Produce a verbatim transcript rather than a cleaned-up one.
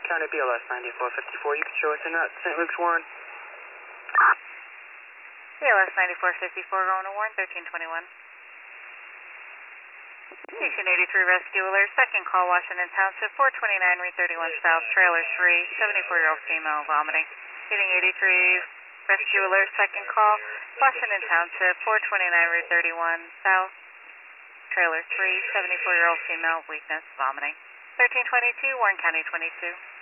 County B L S ninety-four fifty-four. You can show us in uh, Saint Luke's Warren. B L S ninety-four fifty-four going to Warren, thirteen twenty-one. Station eighty-three Rescue Alert, second call, Washington Township, four twenty-nine, Route thirty-one South, trailer three, seventy-four-year-old female vomiting. Getting eighty-three Rescue Alert, second call, Washington Township, four twenty-nine, Route thirty-one South, trailer three, seventy-four-year-old female, weakness, vomiting. thirteen twenty-two, Warren County twenty-two.